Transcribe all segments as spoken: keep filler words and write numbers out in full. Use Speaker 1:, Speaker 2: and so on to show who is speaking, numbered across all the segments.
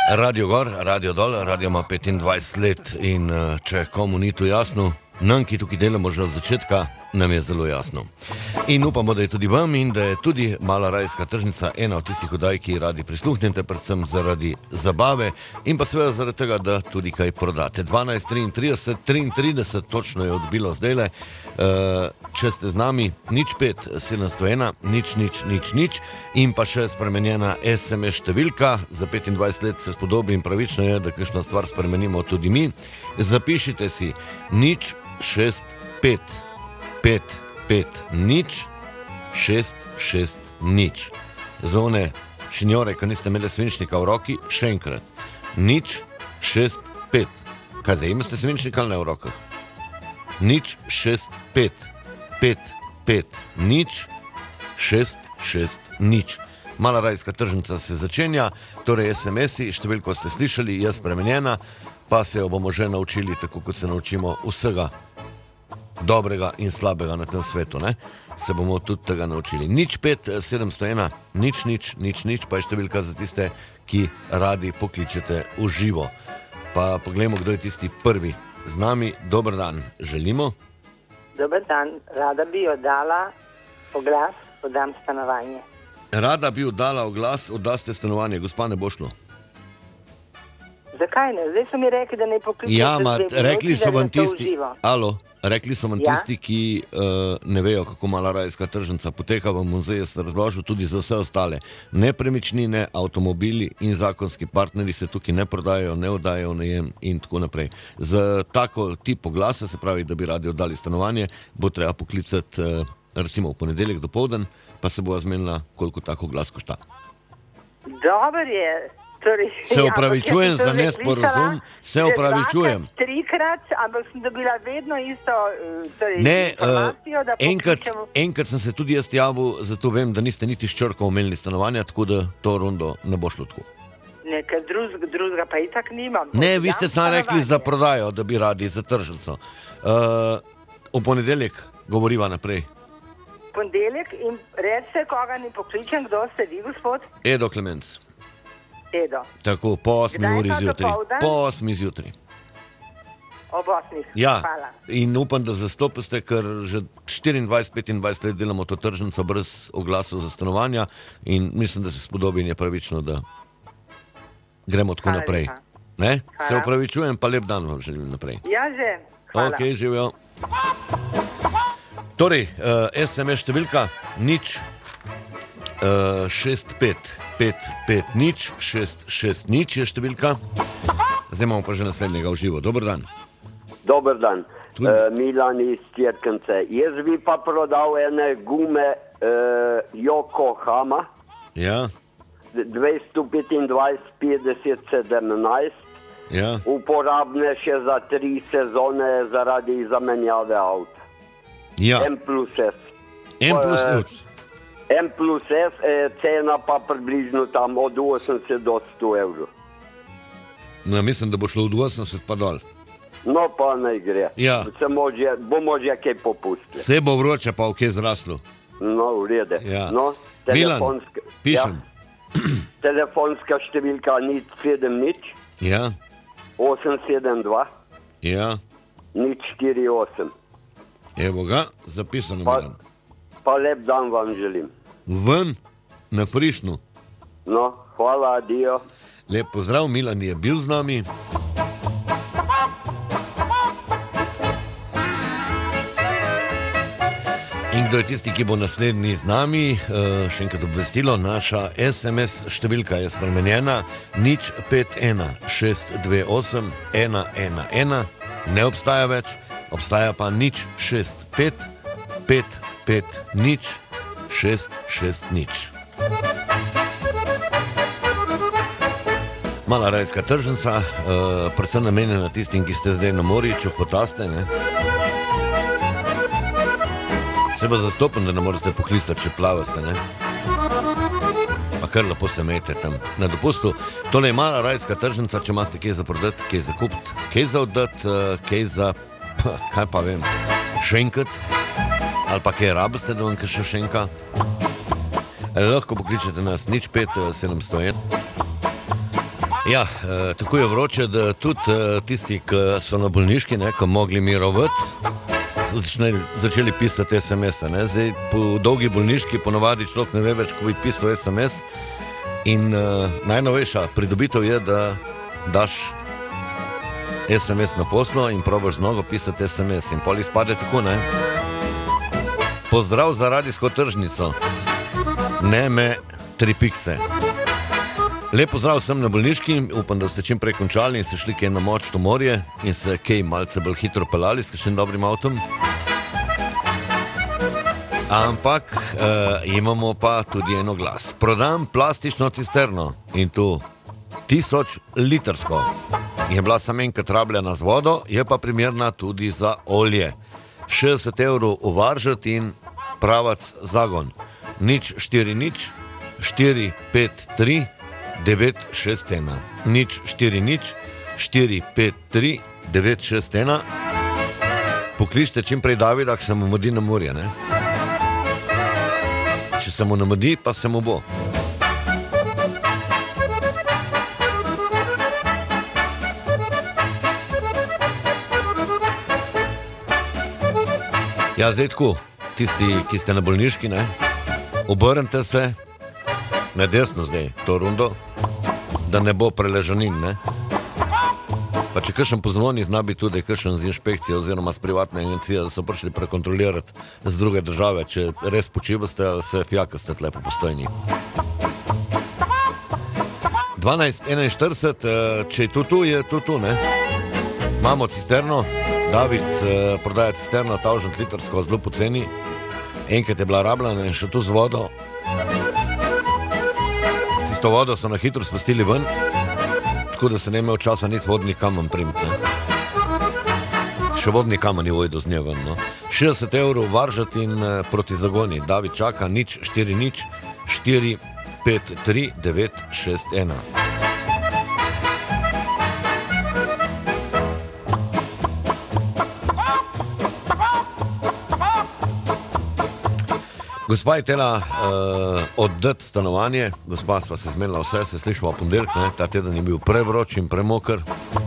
Speaker 1: Radio gor, radio dol, radio ima petindvajset let in če komu ni to jasno, nam, ki tukaj delamo že od začetka, nam je zelo jasno. In upamo, da je tudi vam in da je tudi Mala rajska tržnica ena od tistih oddaj, ki radi prisluhnete, predvsem zaradi zabave in pa seveda zaradi tega, da tudi kaj prodate. dvanajst triintrideset, triintrideset, točno je odbilo zdajle. Če ste z nami, nič pet sedemsto ena, nič, nič, nič, nič in pa še spremenjena es em es številka. Za petindvajset let se spodobi in pravično je, da kakšno stvar spremenimo tudi mi. Zapišite si nič, šest, pet, pet, pet, nič, šest, šest, nič. Za one šinjore, ko niste imeli svinčnika v roki, še enkrat. Nič, šest, pet. Kaj zdaj, imate svinčnika ali ne v rokah? Nič, šest, pet, pet, pet, nič, šest, šest, nič. Mala rajska tržnica se začenja, torej es em es-i, številko ste slišali, je spremenjena, pa se jo bomo že naučili, tako kot se naučimo vsega dobrega in slabega na tem svetu, ne? Se bomo tudi tega naučili. Nič pet sedemsto ena, nič, nič, nič, nič, pa je številka za tiste, ki radi pokličete v živo. Pa pogledamo, kdo je tisti prvi. Z nami, dober dan, želimo.
Speaker 2: Dober dan, rada bi oddala oglas, oddam stanovanje.
Speaker 1: Rada bi oddala oglas, oddaste stanovanje, gospa, ne bo šlo.
Speaker 2: Zakaj ne? Zdaj so mi rekli, da ne pokličete.
Speaker 1: Ja, ma, rekli so vam tisti, alo, rekli so vam
Speaker 2: ja?
Speaker 1: tisti, ki uh, ne vejo, kako Mala rajska tržnica poteka v muzeju, ste razložili tudi za vse ostale. Nepremičnine, avtomobili in zakonski partnerji se tukaj ne prodajajo, ne oddajajo najem in tako naprej. Za tako tip oglasa, se pravi, da bi radi oddali stanovanje, bo treba poklicati uh, recimo v ponedeljek dopoldan, pa se bo zmenila, koliko tako glas košta.
Speaker 2: Dober je. Torej,
Speaker 1: se opravičujem ja, za nesporazum, se opravičujem.
Speaker 2: Trikrat, ampak sem dobila vedno isto torej,
Speaker 1: ne,
Speaker 2: informacijo, da
Speaker 1: enkrat,
Speaker 2: pokličem...
Speaker 1: enkrat sem se tudi jaz javil, zato vem, da niste niti s črko omenili stanovanja, tako da to rundo ne bo šlo tako.
Speaker 2: Nekaj drugega, drugega pa itak nimam.
Speaker 1: Ne, vi ste samo rekli za prodajo, da bi radi za tržnico. Uh, v ponedeljek govoriva naprej.
Speaker 2: Ponedeljek in recite, koga ni pokličem, kdo ste vi, gospod?
Speaker 1: Edo Klemenc.
Speaker 2: Edo.
Speaker 1: Tako, po osmi uri zjutraj. Po osmi zjutraj.
Speaker 2: Ob osmih.
Speaker 1: Ja,
Speaker 2: hvala.
Speaker 1: In upam, da zastopiste, ker že štiriindvajset petindvajset let delamo to tržnico brez oglasov za stanovanja in mislim, da se spodobi in je pravično, da gremo tako hvala naprej. Ne? Se opravičujem, pa lep dan vam želim naprej.
Speaker 2: Ja, že. Hvala.
Speaker 1: Ok, živijo. Torej, uh, es em es številka nič. Uh, šest, pet, pet, pet, nič, šest, šest, nič je številka. Zdaj imamo pa že naslednjega v živo. Dober dan.
Speaker 3: Dober dan. Uh, Milan iz Tjerkence. Jaz bi pa prodal ene gume uh, Yokohama.
Speaker 1: Ja.
Speaker 3: dvesto petindvajset petdeset sedemnajst.
Speaker 1: Ja.
Speaker 3: Uporabne še za tri sezone zaradi zamenjave avta.
Speaker 1: Ja.
Speaker 3: M plus S.
Speaker 1: M plus S.
Speaker 3: M plus S, eh, cena pa približno tam od osemdeset do sto evrov.
Speaker 1: No, mislim, da bo šlo od osemdeset pa dol.
Speaker 3: No, pa naj gre.
Speaker 1: Ja.
Speaker 3: Se može, bomo že kaj popustili.
Speaker 1: Vse bo vroče, pa ok zraslo.
Speaker 3: No, v redu.
Speaker 1: Ja.
Speaker 3: No, telefonska,
Speaker 1: Milan, pišem.
Speaker 3: Ja, telefonska številka nič sedem nič.
Speaker 1: Ja.
Speaker 3: osem sedem dva.
Speaker 1: Ja.
Speaker 3: nič štiri osem.
Speaker 1: Evo ga, zapisano,
Speaker 3: pa,
Speaker 1: Milan.
Speaker 3: Pa lep dan vam želim.
Speaker 1: Ven, na frišnu.
Speaker 3: No, hvala, adijo.
Speaker 1: Lep pozdrav, Milan je bil z nami. In kdo je tisti, ki bo naslednji z nami, še enkrat obvestilo, naša es em es številka je spremenjena, nič pet ena šest dve osem ena ena ena, ne obstaja več, obstaja pa nič šest pet pet pet nič šest šest nič. Mala rajska tržnica, uh, predvsem namenjena tistim, ki ste zdaj na morju, če hotaste, ne? Se bo zastopen, da ne morate poklicati, če plavaste, ne? Pa kar lepo se mejte tam na dopustu. Tole je Mala rajska tržnica, če imate kaj za prodati, kaj za kupiti, kaj za oddati, uh, kaj za, pa, kaj pa vem, šenkati. Ali pa kaj rabiste, da vam kaj še šenka. Lahko pokličete nas nič pet sedemsto ena. Ja, eh, tako je vroče, da tudi eh, tisti, ki so na bolniški, ne, ko mogli mirovati, začeli, začeli pisati es em es-e. Ne. Zdaj, po dolgi bolniški ponovadi človek ne ve več, ko bi pisal es em es. In eh, najnovejša pridobitev je, da daš es em es na poslo in probaš z nogo pisati es em es. In pol izpade tako, ne. Pozdrav za radijsko tržnico. Ne me tri pikce. Lep pozdrav vsem na bolniški, upam, da ste čim prej končali in se šli kaj na močno morje in se kaj malce bolj hitro pelali s kakšnim dobrim avtom. Ampak eh, imamo pa tudi eno glas. Prodam plastično cisterno in tu tisoč litrsko. Je bila samo enkrat rabljena z vodo, je pa primerna tudi za olje. šestdeset evrov uvaržati in pravac zagon. Nič štiri nič, štiri pet tri, devet šest ena. Nič štiri nič, štiri pet tri, devet šest ena. Pokličite čim prej Davida, ko se mu modi na morje, ne? Če se mu namodi, pa se mu bo. Ja, zdaj tako, tisti, ki ste na bolniški, ne? Obrnite se na desno zdaj, to rundo, da ne bo preležanin, ne? Pa če kakšen pozvoni, zna bi tudi kakšen z inšpekcije oziroma z privatne agencije, da so prišli prekontrolirati z druge države, če res počivate ali se fjakate lepo postojni. dvanajst enainštirideset, če je tu tu, je tu tu, ne? Imamo cisterno, David eh, prodaja cisterno, tavžent litrsko, zelo poceni. Enkrat je bila rabljena in še tu z vodo. Tisto vodo so na hitro spustili ven, tako da se ne imel časa niti vodnih kamen primiti, ne. Še vodni kamen je vojdo z nje ven, no. šestdeset evrov varžati in eh, proti zagoni. David čaka, nič štiri nič, štiri pet tri, devet šest ena. Gospa je tela uh, oddati stanovanje, gospa sva se zmenila vse, se slišimo ponedeljek, ne, ta teden je bil prevroč in premokr.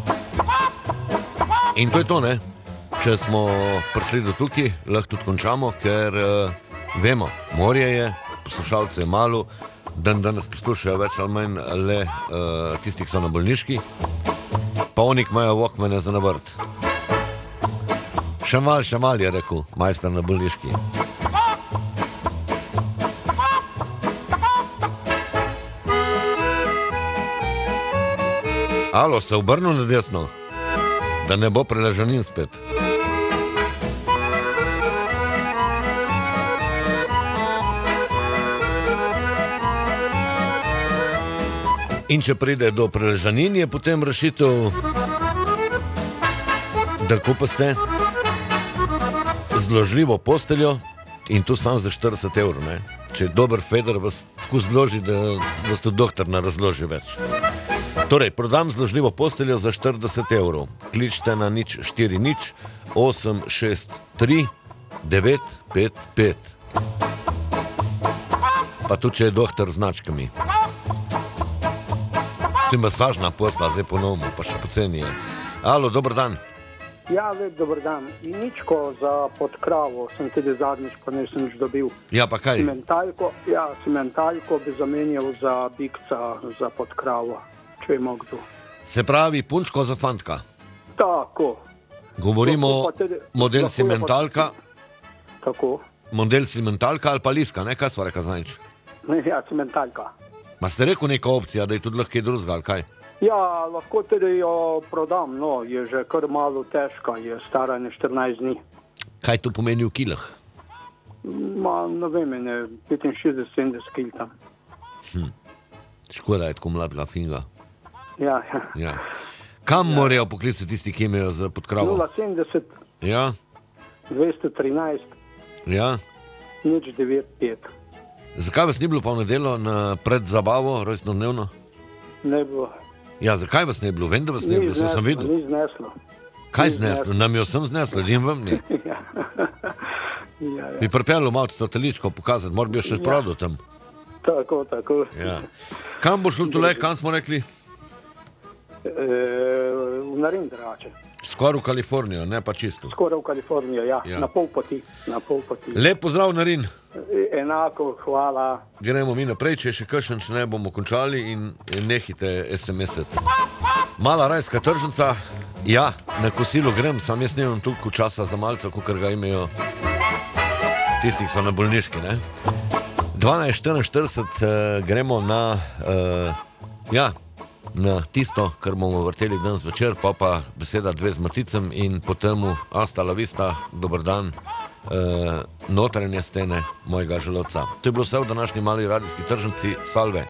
Speaker 1: In to je to, ne, če smo prišli do tukaj, lahko tudi končamo, ker uh, vemo, morje je, poslušalce je malo, dan danes poslušajo več ali manj le uh, tisti, ki so na bolniški, pa oni, ki imajo walkmane za navrt. Še mal, še mal je rekel, majster na bolniški. Alo, se obrnil na desno, da ne bo preležanin spet. In če pride do preležanin, je potem rešitev, da kupite zložljivo posteljo in tu sam za štirideset evrov, ne. Če je dober feder, vas tako zloži, da vas tudi doktor ne razloži več. Torej, prodam zložljivo posteljo za štirideset evrov. Kličite na nič štiri nič, osem šest tri, devet pet pet. Pa tudi, če je doktor z značkami. To je masažna posla, zdaj ponovno, pa še poceni je. Alo, dober dan.
Speaker 4: Ja, lep dober dan. In ničko za podkravo sem tudi zadnjič, pa nisem nič dobil.
Speaker 1: Ja, pa kaj?
Speaker 4: Simentalko, ja, simentalko bi zamenjal za bikca, za podkravo.
Speaker 1: Se pravi, punčko za fantka.
Speaker 4: Tako.
Speaker 1: Govorimo tudi, model simentalka.
Speaker 4: Tako.
Speaker 1: Model simentalka ali pa liska, ne? Kaj sva reka zadnjič?
Speaker 4: Ja, simentalka.
Speaker 1: Ma ste rekel neka opcija, da je tudi lahko drugega, ali kaj?
Speaker 4: Ja, lahko tudi jo prodam, no, je že kar malo težka, je stara ne štirinajst dni.
Speaker 1: Kaj to pomeni v kilah?
Speaker 4: Ma, ne vem, ne, petinšestdeset sedemdeset kil tam.
Speaker 1: Hm. Škoda je tako mladega finga.
Speaker 4: Ja, ja.
Speaker 1: Ja. Kam ja. morajo poklicati tisti, ki imajo za podkravo?
Speaker 4: nula sedemdeset,
Speaker 1: ja.
Speaker 4: dvesto trinajst,
Speaker 1: ja.
Speaker 4: nič devet pet.
Speaker 1: Zakaj vas ni bilo pa v nedeljo na predzabavo, rojstnodnevno?
Speaker 4: Ne bilo.
Speaker 1: Ja, zakaj vas ne bilo? Vem, da vas ne bilo, sem sem videl.
Speaker 4: Ni zneslo.
Speaker 1: Kaj zneslo? Nam jo sem zneslo, in vam ni.
Speaker 4: ja. ja, ja.
Speaker 1: Bi pripeljal malo sateličko pokazati, mora bi jo še prodal tam.
Speaker 4: Tako, tako.
Speaker 1: Ja. Kam bo šlo tole, kam smo rekli?
Speaker 4: E, v Narin drače.
Speaker 1: Skoraj v Kalifornijo, ne pa čisto.
Speaker 4: Skoraj v Kalifornijo, ja.
Speaker 1: Ja.
Speaker 4: Na pol poti. Na pol poti.
Speaker 1: Lep pozdrav, Narin.
Speaker 4: E, enako, hvala.
Speaker 1: Gremo mi naprej, če še kakšen, če ne bomo končali in nehite es em esati. Mala rajska tržnica, ja, na kosilo grem, sam jaz nemam toliko časa za malca, kakor ga imajo tisti, ki so na bolniški, ne. dvanajst štiriinštirideset uh, gremo na, uh, ja, na tisto, kar bomo vrteli danes večer, pa pa beseda dve z Maticem in potem hasta la vista, dober dan, uh, notranje stene mojega želodca. To je bilo vse v današnji mali radijski tržnici, salve.